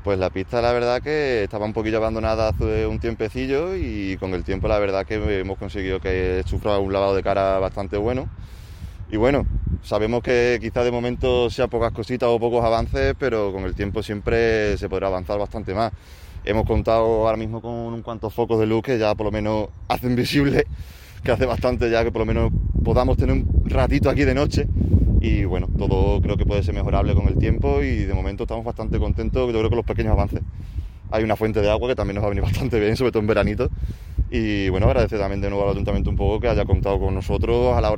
Pues la pista la verdad que estaba un poquillo abandonada hace un tiempecillo y con el tiempo la verdad que hemos conseguido que sufra un lavado de cara bastante bueno. Y bueno, sabemos que quizás de momento sea pocas cositas o pocos avances, pero con el tiempo siempre se podrá avanzar bastante más. Hemos contado ahora mismo con un cuantos focos de luz que ya por lo menos hacen visible, que hace bastante ya que por lo menos podamos tener un ratito aquí de noche. Y bueno, todo creo que puede ser mejorable con el tiempo y de momento estamos bastante contentos, yo creo, con los pequeños avances. Hay una fuente de agua que también nos va a venir bastante bien, sobre todo en veranito. Y bueno, agradecer también de nuevo al ayuntamiento un poco que haya contado con nosotros a la hora